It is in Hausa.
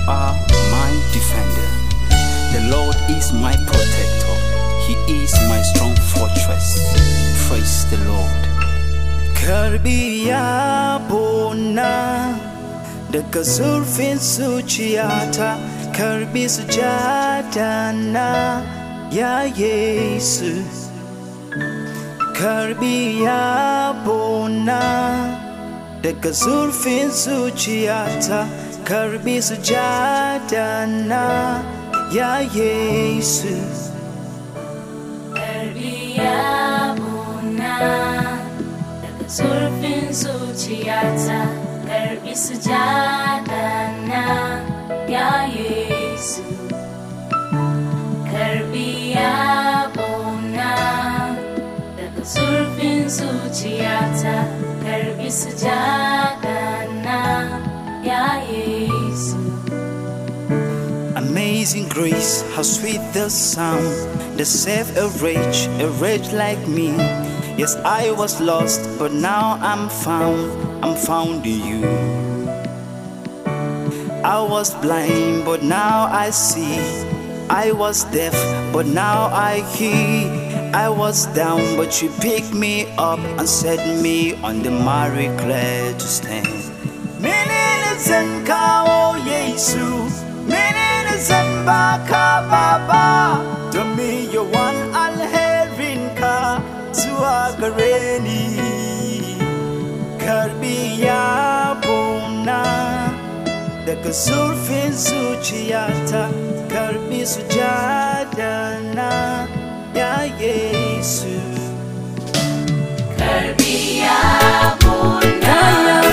are my defender. The Lord is my protector. He is my strong fortress. Praise the Lord. Karbi yabona daga zurfin zuciyata, karbi sujadana ya Yesu. Karbi yabona daga zurfin zuciyata, karbi sujadana ya Yesu. Karbi yabona daga zurfin zuciyata, karbi sujadana ya Yesu. Karbi yabona daga zurfin zuciyata, karbi sujadana ya Yesu. Amazing grace, how sweet the sound that saved a wretch like me. Yes, I was lost, but now I'm found in you. I was blind, but now I see. I was deaf, but now I hear. I was down, but you picked me up and set me on the miry clay to stand. Yesu, baka baba, domin yawan alherinka zuwa gare ni. Karbi yabona daga zurfin zuciyata, karbi sujadana ya Yesu. Karbi yabona